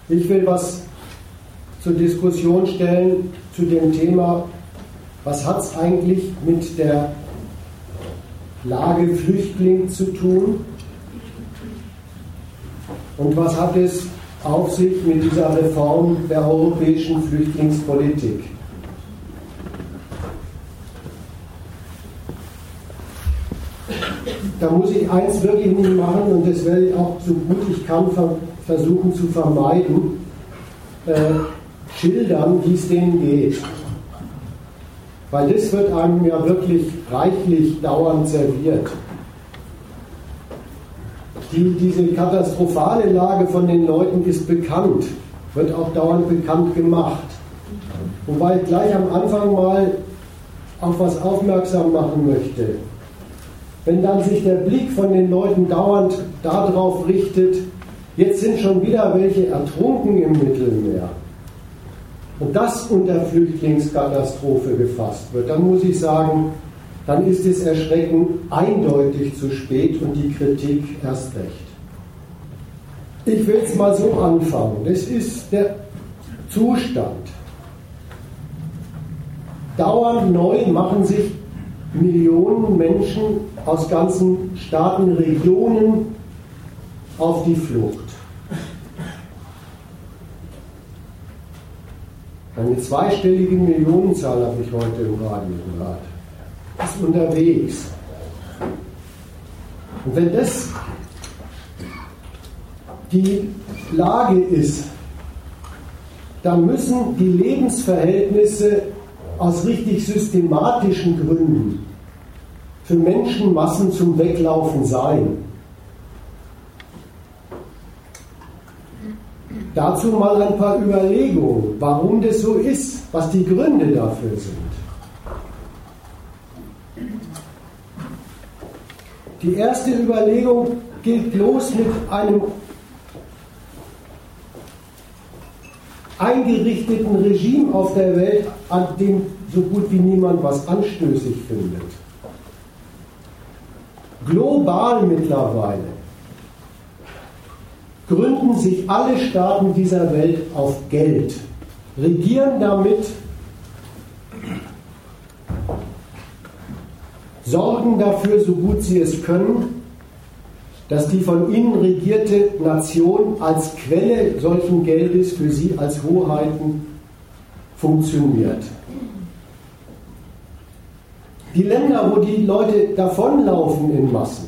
Ich will was zur Diskussion stellen zu dem Thema, was hat es eigentlich mit der Lage Flüchtling zu tun und was hat es auf sich mit dieser Reform der europäischen Flüchtlingspolitik. Da muss ich eins wirklich nicht machen und das werde ich auch so gut ich kann versuchen zu vermeiden, schildern, wie es denen geht. Weil das wird einem ja wirklich reichlich dauernd serviert. Diese katastrophale Lage von den Leuten ist bekannt, wird auch dauernd bekannt gemacht. Wobei ich gleich am Anfang mal auf was aufmerksam machen möchte. Wenn dann sich der Blick von den Leuten dauernd darauf richtet, jetzt sind schon wieder welche ertrunken im Mittelmeer und das unter Flüchtlingskatastrophe gefasst wird, dann muss ich sagen, dann ist das Erschrecken eindeutig zu spät und die Kritik erst recht. Ich will es mal so anfangen. Das ist der Zustand. Dauernd neu machen sich Millionen Menschen aus ganzen Staaten, Regionen auf die Flucht. Eine zweistellige Millionenzahl habe ich heute im Radio gehört. Ist unterwegs. Und wenn das die Lage ist, dann müssen die Lebensverhältnisse aus richtig systematischen Gründen für Menschenmassen zum Weglaufen sein. Dazu mal ein paar Überlegungen, warum das so ist, was die Gründe dafür sind. Die erste Überlegung geht los mit einem eingerichteten Regime auf der Welt, an dem so gut wie niemand was anstößig findet. Global mittlerweile gründen sich alle Staaten dieser Welt auf Geld, regieren damit, sorgen dafür, so gut sie es können, dass die von ihnen regierte Nation als Quelle solchen Geldes für sie als Hoheiten funktioniert. Die Länder, wo die Leute davonlaufen in Massen,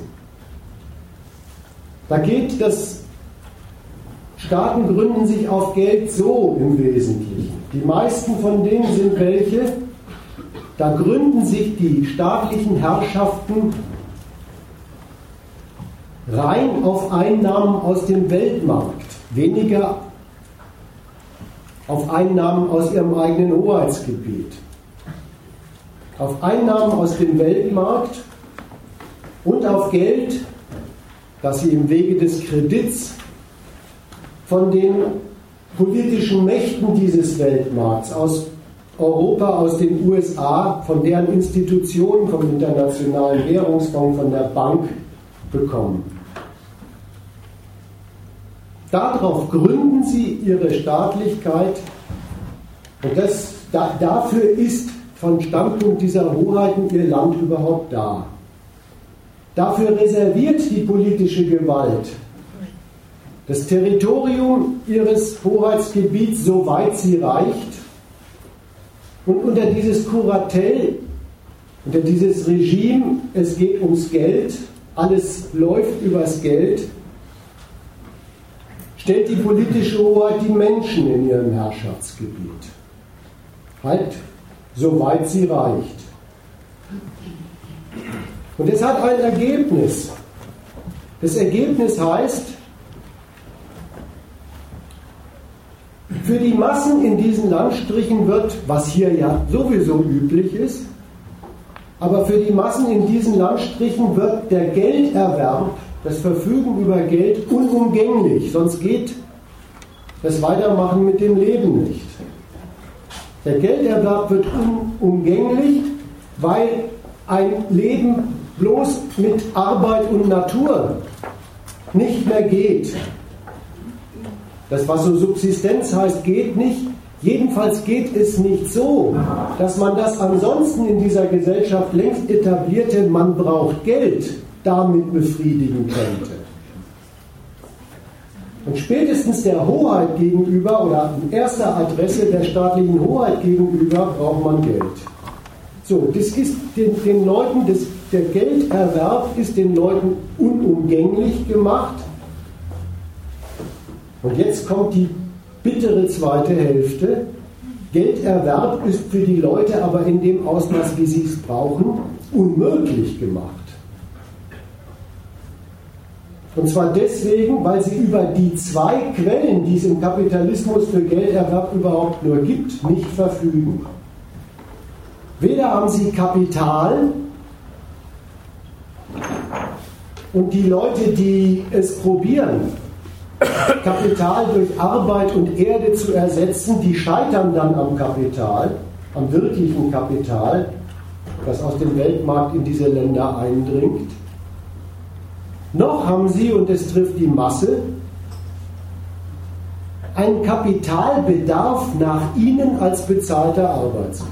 da geht das, Staaten gründen sich auf Geld so im Wesentlichen. Die meisten von denen sind welche, da gründen sich die staatlichen Herrschaften rein auf Einnahmen aus dem Weltmarkt, weniger auf Einnahmen aus ihrem eigenen Hoheitsgebiet. Auf Einnahmen aus dem Weltmarkt und auf Geld, das sie im Wege des Kredits von den politischen Mächten dieses Weltmarkts aus Europa, aus den USA, von deren Institutionen, vom Internationalen Währungsfonds, von der Bank bekommen. Darauf gründen sie ihre Staatlichkeit und dafür ist von Standpunkt dieser Hoheiten ihr Land überhaupt da. Dafür reserviert die politische Gewalt das Territorium ihres Hoheitsgebiets, soweit sie reicht, und unter dieses Kuratell, unter dieses Regime, es geht ums Geld, alles läuft übers Geld, stellt die politische Hoheit die Menschen in ihrem Herrschaftsgebiet. Halt, soweit sie reicht. Und es hat ein Ergebnis. Das Ergebnis heißt, für die Massen in diesen Landstrichen wird, was hier ja sowieso üblich ist, aber für die Massen in diesen Landstrichen wird der Gelderwerb, das Verfügen über Geld unumgänglich, sonst geht das Weitermachen mit dem Leben nicht. Der Gelderwerb wird unumgänglich, weil ein Leben bloß mit Arbeit und Natur nicht mehr geht. Das, was so Subsistenz heißt, geht nicht. Jedenfalls geht es nicht so, dass man das ansonsten in dieser Gesellschaft längst etablierte, man braucht Geld, damit befriedigen könnte. Und spätestens der Hoheit gegenüber oder an erster Adresse der staatlichen Hoheit gegenüber braucht man Geld. So, das ist den Leuten, der Gelderwerb ist den Leuten unumgänglich gemacht. Und jetzt kommt die bittere zweite Hälfte. Gelderwerb ist für die Leute aber in dem Ausmaß, wie sie es brauchen, unmöglich gemacht. Und zwar deswegen, weil sie über die zwei Quellen, die es im Kapitalismus für Gelderwerb überhaupt nur gibt, nicht verfügen. Weder haben sie Kapital und die Leute, die es probieren, Kapital durch Arbeit und Erde zu ersetzen, die scheitern dann am Kapital, am wirklichen Kapital, das aus dem Weltmarkt in diese Länder eindringt. Noch haben sie, und es trifft die Masse, einen Kapitalbedarf nach ihnen als bezahlter Arbeitskraft.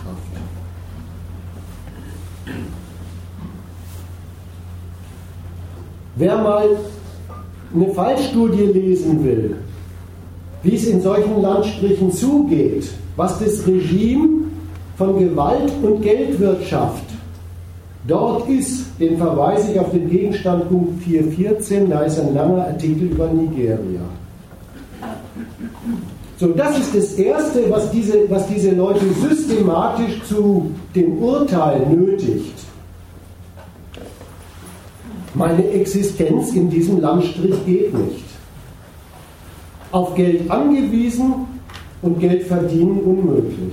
Wer mal eine Fallstudie lesen will, wie es in solchen Landstrichen zugeht, was das Regime von Gewalt und Geldwirtschaft dort ist, den verweise ich auf den Gegenstand Punkt 4.14, da ist ein langer Artikel über Nigeria. So, das ist das Erste, was diese Leute systematisch zu dem Urteil nötigt. Meine Existenz in diesem Landstrich geht nicht. Auf Geld angewiesen und Geld verdienen unmöglich.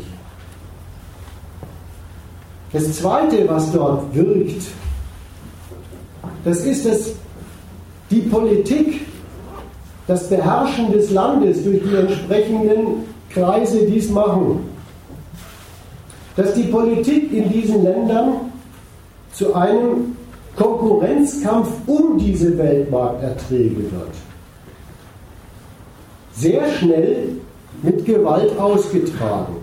Das Zweite, was dort wirkt, das ist die Politik, das Beherrschen des Landes durch die entsprechenden Kreise, die es machen. Dass die Politik in diesen Ländern zu einem Konkurrenzkampf um diese Weltmarkterträge wird. Sehr schnell mit Gewalt ausgetragen.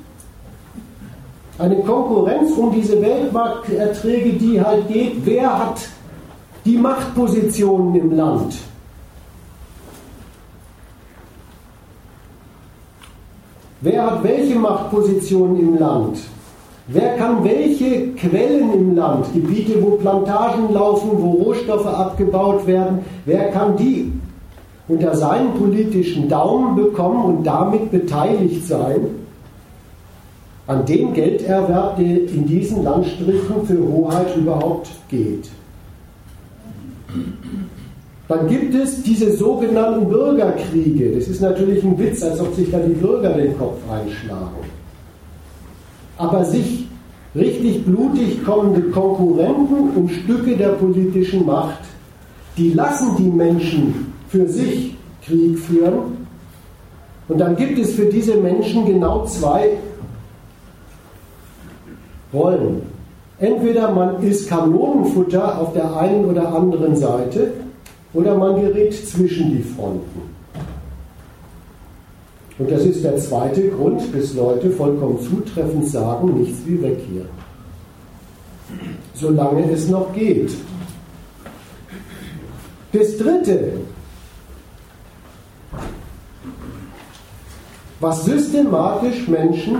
Eine Konkurrenz um diese Weltmarkterträge, die halt geht, wer hat die Machtpositionen im Land? Wer hat welche Machtpositionen im Land? Wer kann welche Quellen im Land, Gebiete, wo Plantagen laufen, wo Rohstoffe abgebaut werden, wer kann die unter seinen politischen Daumen bekommen und damit beteiligt sein an dem Gelderwerb, der in diesen Landstrichen für Hoheit überhaupt geht? Dann gibt es diese sogenannten Bürgerkriege. Das ist natürlich ein Witz, als ob sich da die Bürger den Kopf einschlagen. Aber sich richtig blutig kommende Konkurrenten um Stücke der politischen Macht, die lassen die Menschen für sich Krieg führen. Und dann gibt es für diese Menschen genau zwei Rollen. Entweder man ist Kanonenfutter auf der einen oder anderen Seite, oder man gerät zwischen die Fronten. Und das ist der zweite Grund, bis Leute vollkommen zutreffend sagen, nichts wie weg hier. Solange es noch geht. Das Dritte, was systematisch Menschen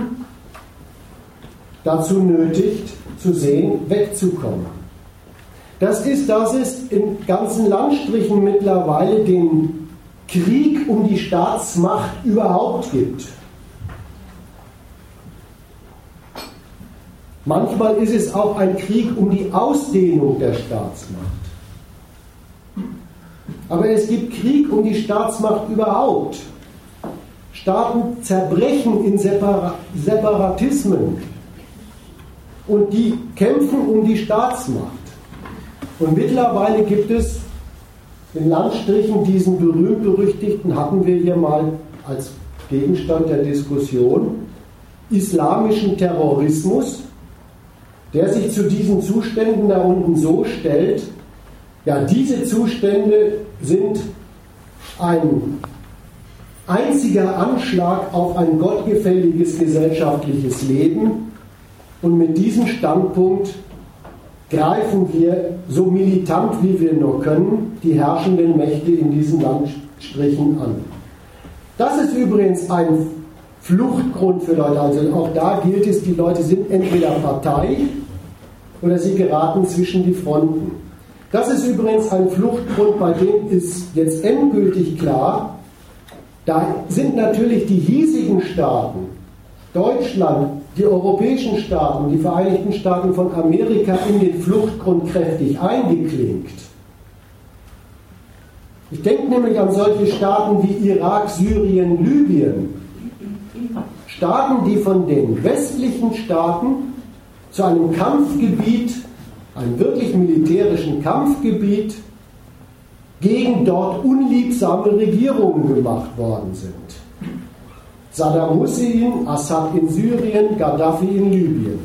dazu nötigt, zu sehen, wegzukommen. Das ist, dass es in ganzen Landstrichen mittlerweile den Krieg um die Staatsmacht überhaupt gibt. Manchmal ist es auch ein Krieg um die Ausdehnung der Staatsmacht. Aber es gibt Krieg um die Staatsmacht überhaupt. Staaten zerbrechen in Separatismen und die kämpfen um die Staatsmacht. Und mittlerweile gibt es in Landstrichen diesen berühmt-berüchtigten, hatten wir hier mal als Gegenstand der Diskussion, islamischen Terrorismus, der sich zu diesen Zuständen da unten so stellt, ja, diese Zustände sind einziger Anschlag auf ein gottgefälliges gesellschaftliches Leben. Und mit diesem Standpunkt greifen wir so militant wie wir nur können die herrschenden Mächte in diesen Landstrichen an. Das ist übrigens ein Fluchtgrund für Leute. Also auch da gilt es, die Leute sind entweder Partei oder sie geraten zwischen die Fronten. Das ist übrigens ein Fluchtgrund, bei dem ist jetzt endgültig klar, da sind natürlich die hiesigen Staaten, Deutschland, die europäischen Staaten, die Vereinigten Staaten von Amerika in den Fluchtgrund kräftig eingeklinkt. Ich denke nämlich an solche Staaten wie Irak, Syrien, Libyen. Staaten, die von den westlichen Staaten zu einem Kampfgebiet, einem wirklich militärischen Kampfgebiet, gegen dort unliebsame Regierungen gemacht worden sind. Saddam Hussein, Assad in Syrien, Gaddafi in Libyen.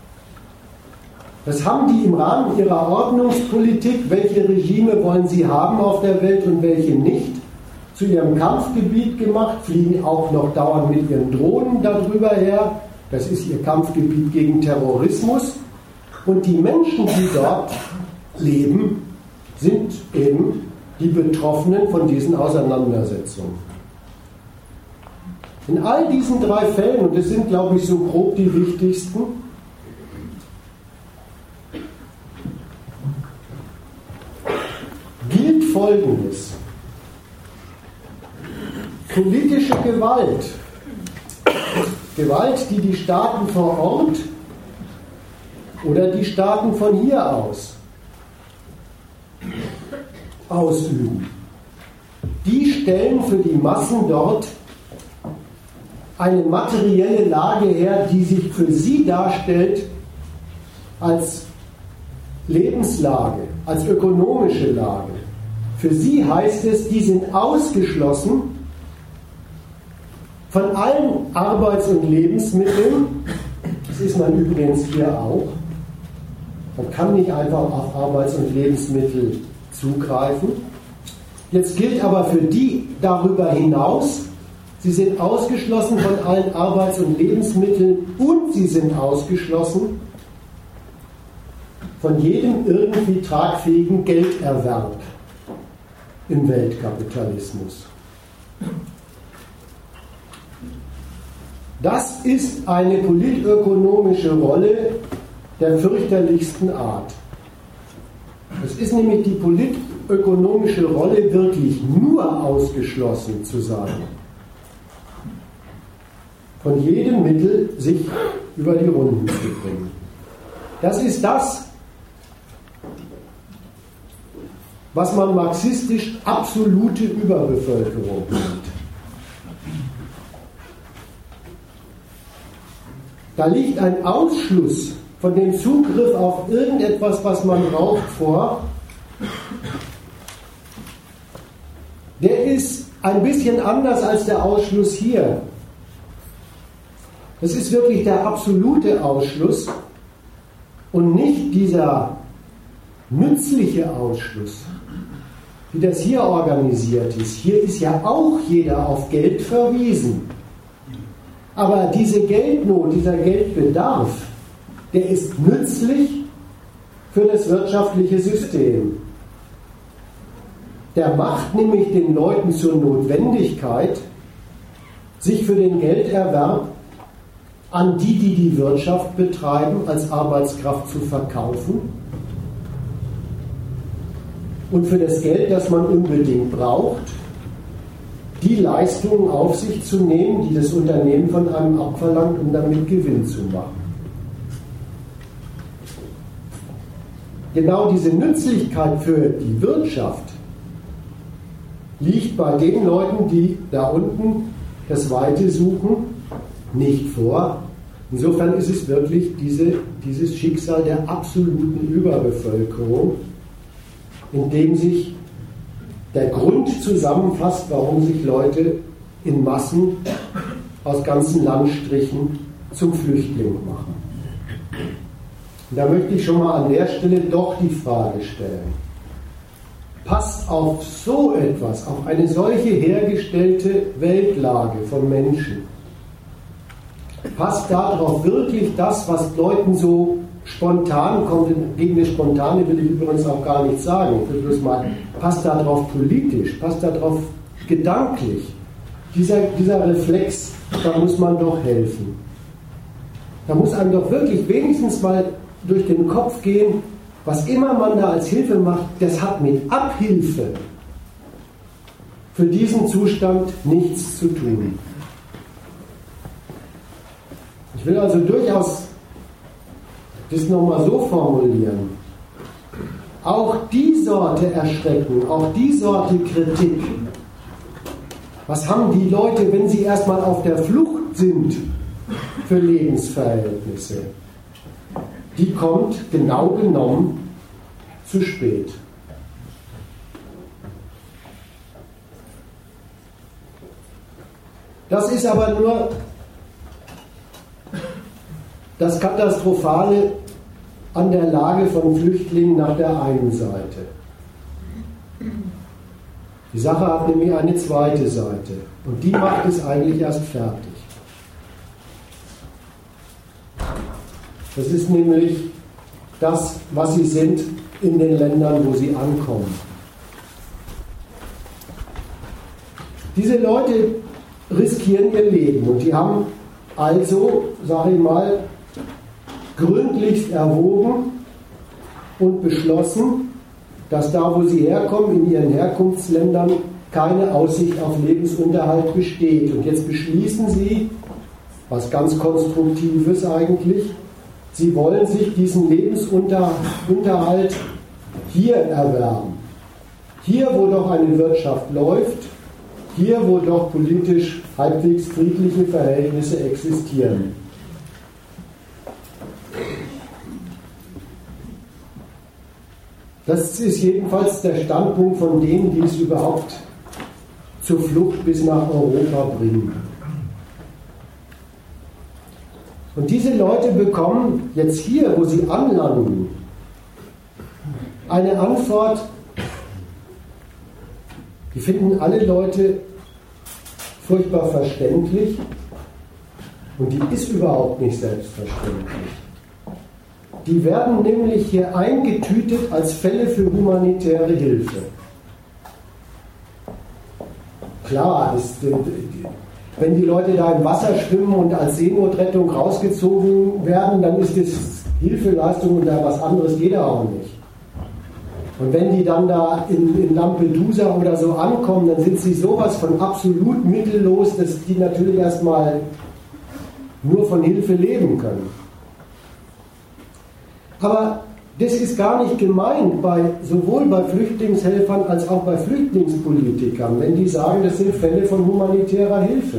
Das haben die im Rahmen ihrer Ordnungspolitik, welche Regime wollen sie haben auf der Welt und welche nicht, zu ihrem Kampfgebiet gemacht, fliegen auch noch dauernd mit ihren Drohnen darüber her. Das ist ihr Kampfgebiet gegen Terrorismus. Und die Menschen, die dort leben, sind eben die Betroffenen von diesen Auseinandersetzungen. In all diesen drei Fällen, und das sind, glaube ich, so grob die wichtigsten, gilt Folgendes. Politische Gewalt, Gewalt, die die Staaten vor Ort oder die Staaten von hier aus ausüben, die stellen für die Massen dort eine materielle Lage her, die sich für sie darstellt als Lebenslage, als ökonomische Lage. Für sie heißt es, die sind ausgeschlossen von allen Arbeits- und Lebensmitteln. Das ist man übrigens hier auch. Man kann nicht einfach auf Arbeits- und Lebensmittel zugreifen. Jetzt gilt aber für die darüber hinaus, sie sind ausgeschlossen von allen Arbeits- und Lebensmitteln und sie sind ausgeschlossen von jedem irgendwie tragfähigen Gelderwerb im Weltkapitalismus. Das ist eine politökonomische Rolle der fürchterlichsten Art. Es ist nämlich die politökonomische Rolle, wirklich nur ausgeschlossen zu sein. Von jedem Mittel sich über die Runden zu bringen. Das ist das, was man marxistisch absolute Überbevölkerung nennt. Da liegt ein Ausschluss von dem Zugriff auf irgendetwas, was man braucht, vor. Der ist ein bisschen anders als der Ausschluss hier. Das ist wirklich der absolute Ausschluss und nicht dieser nützliche Ausschluss, wie das hier organisiert ist. Hier ist ja auch jeder auf Geld verwiesen. Aber diese Geldnot, dieser Geldbedarf, der ist nützlich für das wirtschaftliche System. Der macht nämlich den Leuten zur Notwendigkeit, sich für den Gelderwerb an die die Wirtschaft betreiben, als Arbeitskraft zu verkaufen und für das Geld, das man unbedingt braucht, die Leistungen auf sich zu nehmen, die das Unternehmen von einem abverlangt, um damit Gewinn zu machen. Genau diese Nützlichkeit für die Wirtschaft liegt bei den Leuten, die da unten das Weite suchen, nicht vor. Insofern ist es wirklich dieses Schicksal der absoluten Überbevölkerung, in dem sich der Grund zusammenfasst, warum sich Leute in Massen aus ganzen Landstrichen zum Flüchtling machen. Und da möchte ich schon mal an der Stelle doch die Frage stellen. passt auf so etwas, auf eine solche hergestellte Weltlage von Menschen, passt darauf wirklich das, was Leuten so spontan kommt, gegen das Spontane will ich übrigens auch gar nichts sagen, ich will bloß mal, passt darauf politisch, passt darauf gedanklich, dieser Reflex, da muss man doch helfen. Da muss einem doch wirklich wenigstens mal durch den Kopf gehen, was immer man da als Hilfe macht, das hat mit Abhilfe für diesen Zustand nichts zu tun. Ich will also durchaus das nochmal so formulieren. Auch die Sorte Erschrecken, auch die Sorte Kritik, was haben die Leute, wenn sie erstmal auf der Flucht sind für Lebensverhältnisse? Die kommt genau genommen zu spät. Das ist aber nur das Katastrophale an der Lage von Flüchtlingen nach der einen Seite. Die Sache hat nämlich eine zweite Seite und die macht es eigentlich erst fertig. Das ist nämlich das, was sie sind in den Ländern, wo sie ankommen. Diese Leute riskieren ihr Leben und die haben also, sage ich mal, gründlichst erwogen und beschlossen, dass da, wo sie herkommen, in ihren Herkunftsländern, keine Aussicht auf Lebensunterhalt besteht. Und jetzt beschließen sie, was ganz Konstruktives eigentlich, sie wollen sich diesen Lebensunterhalt hier erwerben. Hier, wo doch eine Wirtschaft läuft, hier, wo doch politisch halbwegs friedliche Verhältnisse existieren. Das ist jedenfalls der Standpunkt von denen, die es überhaupt zur Flucht bis nach Europa bringen. Und diese Leute bekommen jetzt hier, wo sie anlanden, eine Antwort, die finden alle Leute furchtbar verständlich und die ist überhaupt nicht selbstverständlich. Die werden nämlich hier eingetütet als Fälle für humanitäre Hilfe. Klar, wenn die Leute da im Wasser schwimmen und als Seenotrettung rausgezogen werden, dann ist das Hilfeleistung und da was anderes geht auch nicht. Und wenn die dann da in Lampedusa oder so ankommen, dann sind sie sowas von absolut mittellos, dass die natürlich erstmal nur von Hilfe leben können. Aber das ist gar nicht gemeint, sowohl bei Flüchtlingshelfern als auch bei Flüchtlingspolitikern, wenn die sagen, das sind Fälle von humanitärer Hilfe.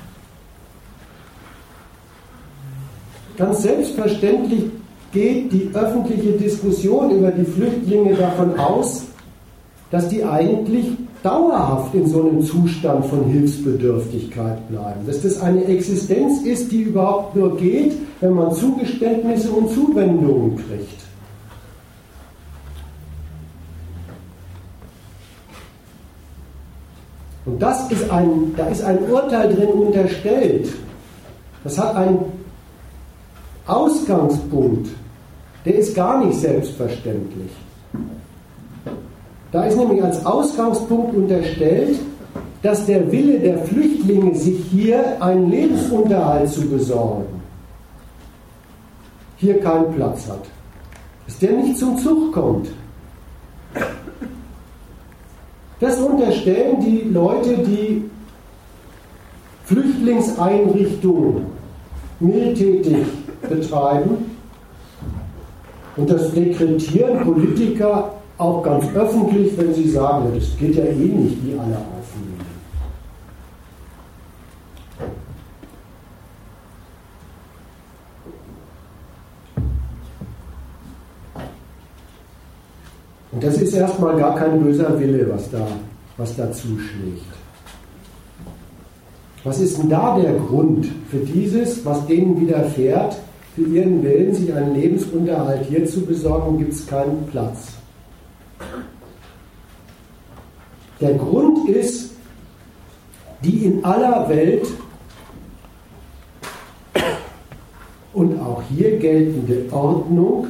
Ganz selbstverständlich geht die öffentliche Diskussion über die Flüchtlinge davon aus, dass die eigentlich dauerhaft in so einem Zustand von Hilfsbedürftigkeit bleiben. Dass das eine Existenz ist, die überhaupt nur geht, wenn man Zugeständnisse und Zuwendungen kriegt. Und da ist ein Urteil drin unterstellt. Das hat einen Ausgangspunkt, der ist gar nicht selbstverständlich. Da ist nämlich als Ausgangspunkt unterstellt, dass der Wille der Flüchtlinge, sich hier einen Lebensunterhalt zu besorgen, hier keinen Platz hat. Dass der nicht zum Zug kommt. Das unterstellen die Leute, die Flüchtlingseinrichtungen mildtätig betreiben und das dekretieren Politiker auch ganz öffentlich, wenn sie sagen, das geht ja eh nicht, die alle aufnehmen. Und das ist erstmal gar kein böser Wille, was da zuschlägt. Was ist denn da der Grund für dieses, was denen widerfährt, für ihren Willen, sich einen Lebensunterhalt hier zu besorgen, gibt es keinen Platz? Der Grund ist die in aller Welt und auch hier geltende Ordnung,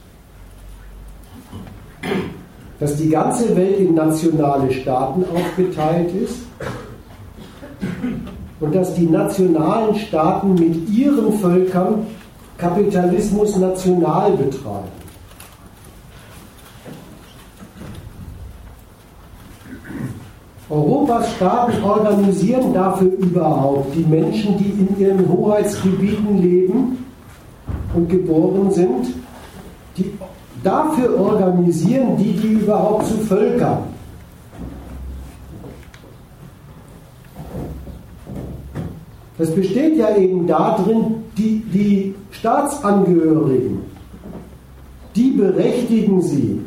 dass die ganze Welt in nationale Staaten aufgeteilt ist und dass die nationalen Staaten mit ihren Völkern Kapitalismus national betreiben. Europas Staaten organisieren dafür überhaupt die Menschen, die in ihren Hoheitsgebieten leben und geboren sind, dafür organisieren die überhaupt zu Völkern. Das besteht ja eben darin, die Staatsangehörigen, die berechtigen sie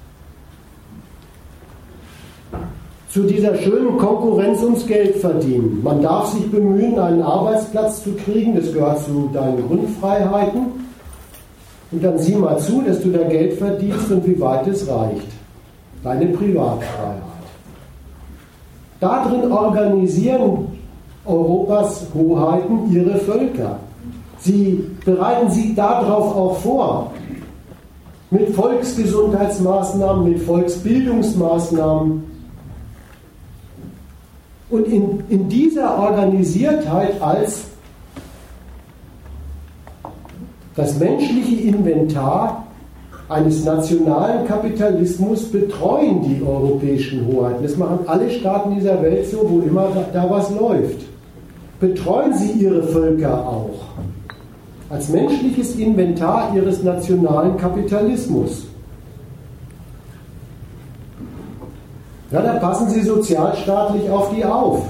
zu dieser schönen Konkurrenz ums Geld verdienen. Man darf sich bemühen, einen Arbeitsplatz zu kriegen, das gehört zu deinen Grundfreiheiten. Und dann sieh mal zu, dass du da Geld verdienst und wie weit es reicht. Deine Privatfreiheit. Darin organisieren Europas Hoheiten ihre Völker. Sie bereiten sie darauf auch vor. Mit Volksgesundheitsmaßnahmen, mit Volksbildungsmaßnahmen. Und in dieser Organisiertheit als das menschliche Inventar eines nationalen Kapitalismus betreuen die europäischen Hoheiten. Das machen alle Staaten dieser Welt so, wo immer da was läuft. Betreuen sie ihre Völker auch als menschliches Inventar ihres nationalen Kapitalismus. Ja, da passen sie sozialstaatlich auf die auf.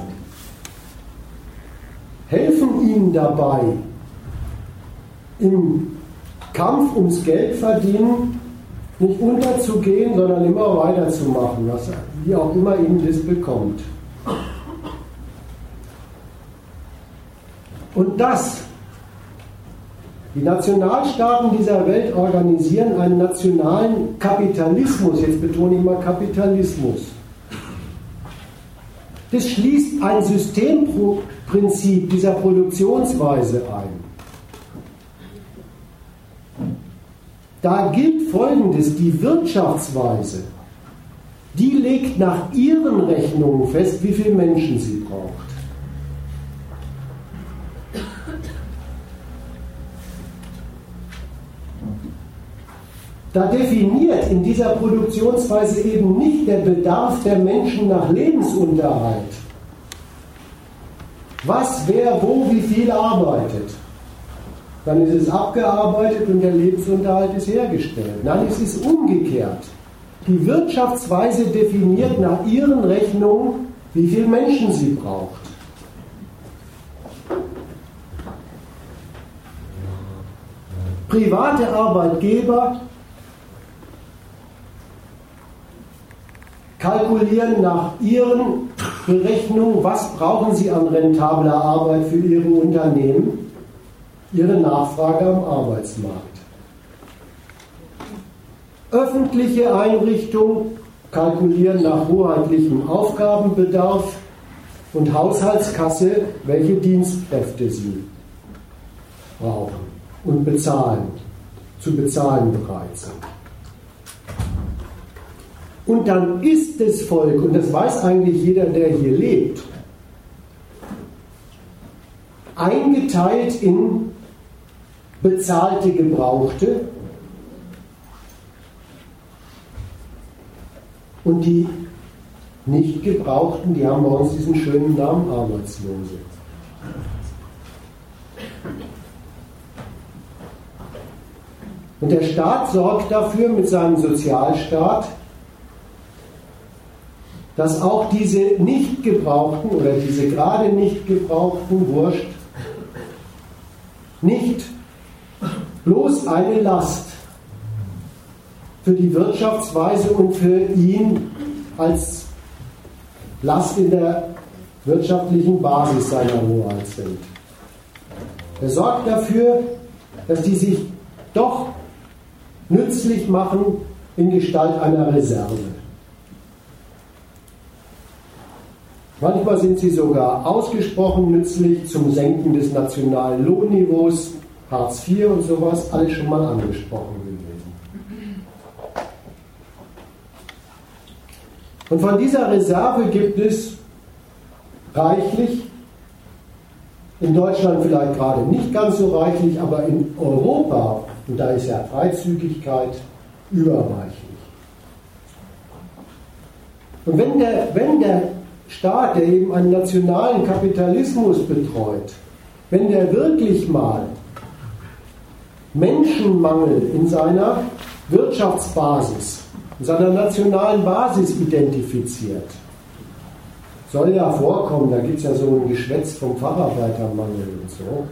Helfen ihnen dabei, im Kampf ums Geldverdienen nicht unterzugehen, sondern immer weiterzumachen, wie auch immer ihnen das bekommt. Und die Nationalstaaten dieser Welt organisieren einen nationalen Kapitalismus, jetzt betone ich mal Kapitalismus. Das schließt ein Systemprinzip dieser Produktionsweise ein. Da gilt Folgendes: Die Wirtschaftsweise, die legt nach ihren Rechnungen fest, wie viele Menschen sie braucht. Da definiert in dieser Produktionsweise eben nicht der Bedarf der Menschen nach Lebensunterhalt. Was, wer, wo, wie viel arbeitet. Dann ist es abgearbeitet und der Lebensunterhalt ist hergestellt. Nein, es ist umgekehrt. Die Wirtschaftsweise definiert nach ihren Rechnungen, wie viele Menschen sie braucht. Private Arbeitgeber kalkulieren nach ihren Berechnungen, was brauchen sie an rentabler Arbeit für ihre Unternehmen, ihre Nachfrage am Arbeitsmarkt. Öffentliche Einrichtungen kalkulieren nach hoheitlichem Aufgabenbedarf und Haushaltskasse, welche Dienstkräfte sie brauchen und zu bezahlen bereit sind. Und dann ist das Volk, und das weiß eigentlich jeder, der hier lebt, eingeteilt in bezahlte Gebrauchte und die nicht Gebrauchten, die haben bei uns diesen schönen Namen Arbeitslose. Und der Staat sorgt dafür mit seinem Sozialstaat, dass auch diese nicht gebrauchten oder diese gerade nicht gebrauchten Wurst nicht bloß eine Last für die Wirtschaftsweise und für ihn als Last in der wirtschaftlichen Basis seiner Hoheit sind. Er sorgt dafür, dass die sich doch nützlich machen in Gestalt einer Reserve. Manchmal sind sie sogar ausgesprochen nützlich zum Senken des nationalen Lohnniveaus, Hartz IV und sowas, alles schon mal angesprochen gewesen. Und von dieser Reserve gibt es reichlich, in Deutschland vielleicht gerade nicht ganz so reichlich, aber in Europa, und da ist ja Freizügigkeit überreichlich. Und wenn der Staat, der eben einen nationalen Kapitalismus betreut, wenn der wirklich mal Menschenmangel in seiner Wirtschaftsbasis, in seiner nationalen Basis identifiziert, soll ja vorkommen, da gibt es ja so ein Geschwätz vom Facharbeitermangel und so,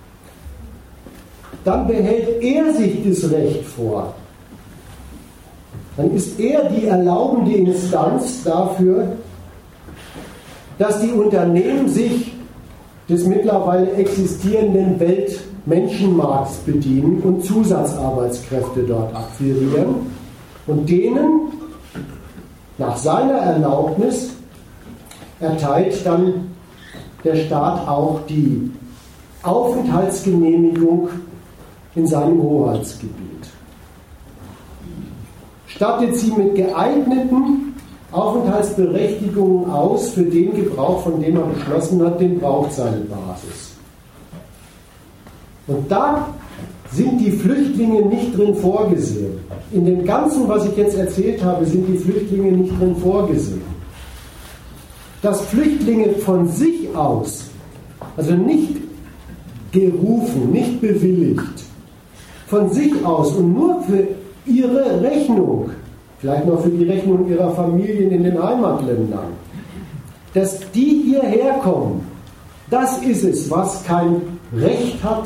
dann behält er sich das Recht vor. Dann ist er die erlaubende Instanz dafür, dass die Unternehmen sich des mittlerweile existierenden Weltmenschenmarkts bedienen und Zusatzarbeitskräfte dort akquirieren und denen nach seiner Erlaubnis erteilt dann der Staat auch die Aufenthaltsgenehmigung in seinem Hoheitsgebiet. Stattet sie mit geeigneten Aufenthaltsberechtigungen aus für den Gebrauch, von dem er beschlossen hat, den braucht seine Basis. Und da sind die Flüchtlinge nicht drin vorgesehen. In dem Ganzen, was ich jetzt erzählt habe, sind die Flüchtlinge nicht drin vorgesehen. Dass Flüchtlinge von sich aus, also nicht gerufen, nicht bewilligt, von sich aus und nur für ihre Rechnung, vielleicht noch für die Rechnung ihrer Familien in den Heimatländern, dass die hierher kommen, das ist es, was kein Recht hat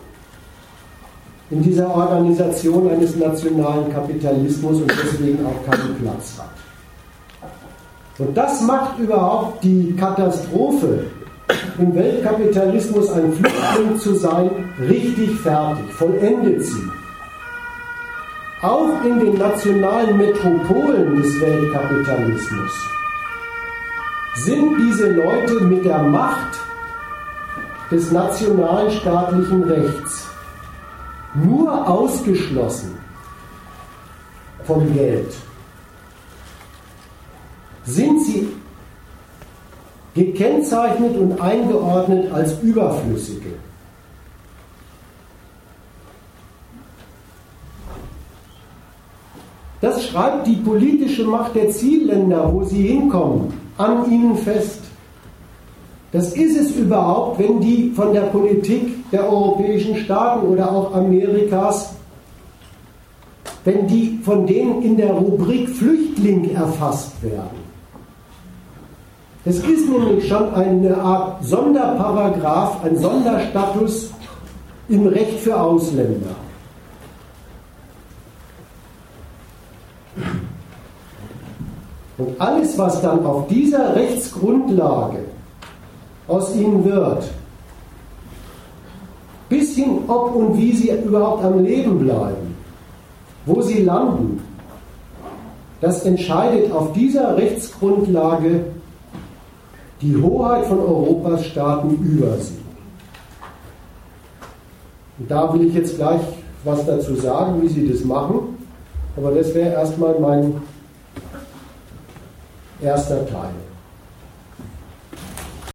in dieser Organisation eines nationalen Kapitalismus und deswegen auch keinen Platz hat. Und das macht überhaupt die Katastrophe, im Weltkapitalismus ein Flüchtling zu sein, richtig fertig, vollendet sie. Auch in den nationalen Metropolen des Weltkapitalismus sind diese Leute mit der Macht des nationalen staatlichen Rechts nur ausgeschlossen vom Geld. Sind sie gekennzeichnet und eingeordnet als Überflüssige. Das schreibt die politische Macht der Zielländer, wo sie hinkommen, an ihnen fest. Das ist es überhaupt, wenn die von der Politik der europäischen Staaten oder auch Amerikas, wenn die von denen in der Rubrik Flüchtling erfasst werden. Es ist nämlich schon eine Art Sonderparagraph, ein Sonderstatus im Recht für Ausländer. Und alles, was dann auf dieser Rechtsgrundlage aus ihnen wird, bis hin, ob und wie sie überhaupt am Leben bleiben, wo sie landen, das entscheidet auf dieser Rechtsgrundlage die Hoheit von Europas Staaten über sie. Und da will ich jetzt gleich was dazu sagen, wie sie das machen, aber das wäre erstmal mein erster Teil.